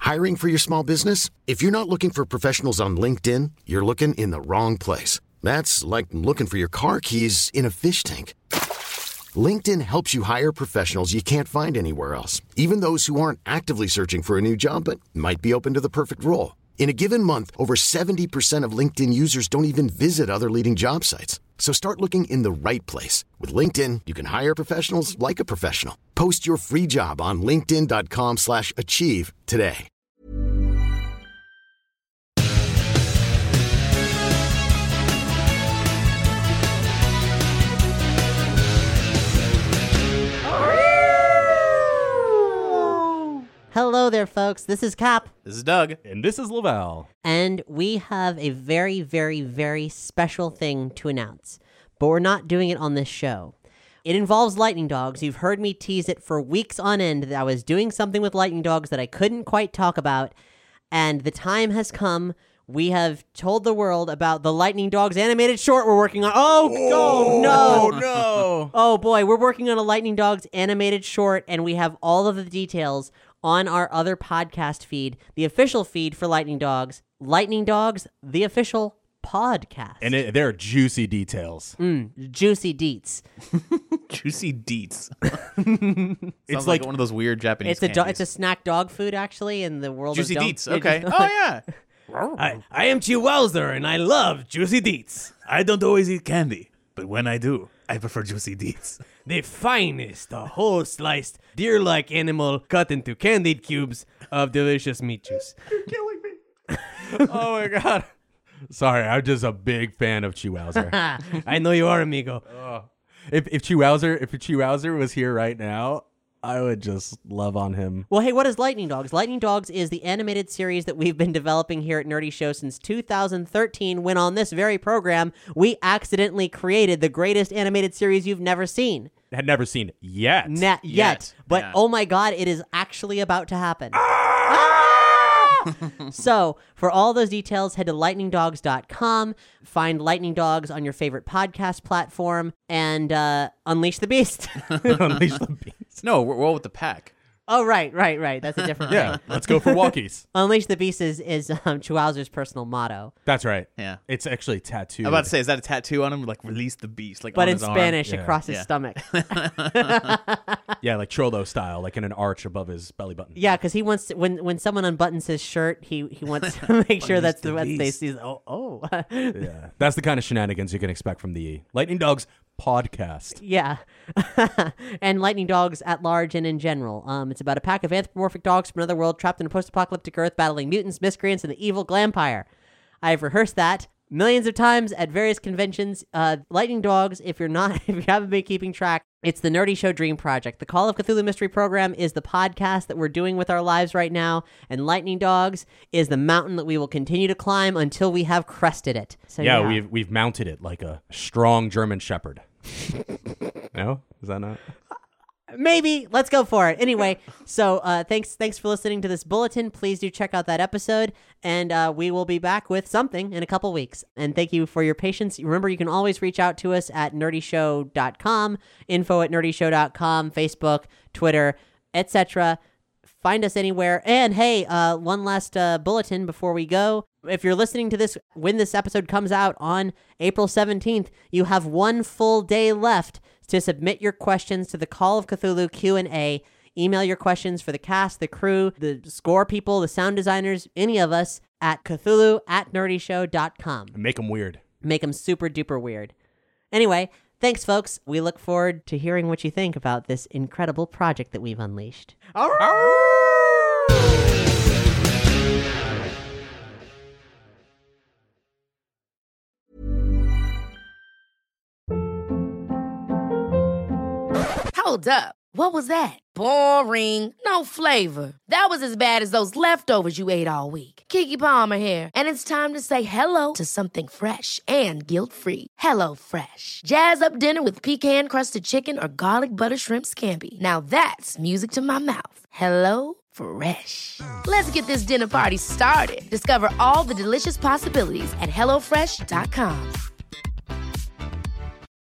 Hiring for your small business? If you're not looking for professionals on LinkedIn, you're looking in the wrong place. That's like looking for your car keys in a fish tank. LinkedIn helps you hire professionals you can't find anywhere else, even those who aren't actively searching for a new job but might be open to the perfect role. In a given month, over 70% of LinkedIn users don't even visit other leading job sites. So start looking in the right place. With LinkedIn, you can hire professionals like a professional. Post your free job on linkedin.com/achieve today. Hello there, folks. This is Cap. This is Doug. And this is Laval. And we have a very, very, very special thing to announce. But we're not doing it on this show. It involves lightning dogs. You've heard me tease it for weeks on end that I was doing something with lightning dogs that I couldn't quite talk about. And the time has come. We have told the world about the Lightning Dogs animated short we're working on. Oh no. Oh boy, we're working on a Lightning Dogs animated short, and we have all of the details on our other podcast feed, the official feed for Lightning Dogs, the official podcast. And they're juicy details. Juicy deets. Juicy Deets. It's like one of those weird Japanese candies. It's a snack dog food, actually, in the world Juicy of Deets. Okay. Oh, yeah. I am Chihuahua, and I love Juicy Deets. I don't always eat candy, but when I do, I prefer Juicy Deets. The finest, a whole sliced, deer-like animal cut into candied cubes of delicious meat juice. You're killing me. Oh, my God. Sorry, I'm just a big fan of Chihuahua. I know you are, amigo. If Chihuahua was here right now, I would just love on him. Well, hey, what is Lightning Dogs? Lightning Dogs is the animated series that we've been developing here at Nerdy Show since 2013, when on this very program, we accidentally created the greatest animated series you've never seen. Had never seen yet. Yet. But, oh my God, it is actually about to happen. So, for all those details, head to lightningdogs.com, find Lightning Dogs on your favorite podcast platform, and unleash the beast. Unleash the beast. No, we're all with the pack. Oh, right. That's a different Yeah, thing. let's go for walkies. Unleash the beast is Chihuahua's personal motto. That's right. Yeah. It's actually tattooed. I'm about to say, is that a tattoo on him? Like, release the beast. Like, But on in his arm? Spanish, Yeah. across his stomach. Yeah, like Cholo style, like in an arch above his belly button. Yeah, because he wants to, when someone unbuttons his shirt, he wants to make sure that's what they see. Oh. Yeah. That's the kind of shenanigans you can expect from the Lightning Dogs podcast. Yeah. And Lightning Dogs at large and in general. It's about a pack of anthropomorphic dogs from another world trapped in a post-apocalyptic Earth battling mutants, miscreants, and the evil Glampire. I've rehearsed that millions of times at various conventions. Lightning Dogs, if you haven't been keeping track, it's the Nerdy Show Dream Project. The Call of Cthulhu Mystery Program is the podcast that we're doing with our lives right now, and Lightning Dogs is the mountain that we will continue to climb until we have crested it. So Yeah, we've mounted it like a strong German shepherd. No? Is that not? Maybe. Let's go for it. Anyway, so thanks for listening to this bulletin. Please do check out that episode, and we will be back with something in a couple weeks. And thank you for your patience. Remember, you can always reach out to us at nerdyshow.com, info@nerdyshow.com, Facebook, Twitter, etc. Find us anywhere. And hey, one last bulletin before we go. If you're listening to this when this episode comes out on April 17th, you have one full day left to submit your questions to the Call of Cthulhu Q&A. Email your questions for the cast, the crew, the score people, the sound designers, any of us at Cthulhu@nerdyshow.com. Make them weird. Make them super duper weird. Anyway, thanks, folks. We look forward to hearing what you think about this incredible project that we've unleashed. Hold up. What was that? Boring. No flavor. That was as bad as those leftovers you ate all week. Keke Palmer here, and it's time to say hello to something fresh and guilt-free. Hello Fresh. Jazz up dinner with pecan-crusted chicken or garlic butter shrimp scampi. Now that's music to my mouth. Hello Fresh. Let's get this dinner party started. Discover all the delicious possibilities at HelloFresh.com.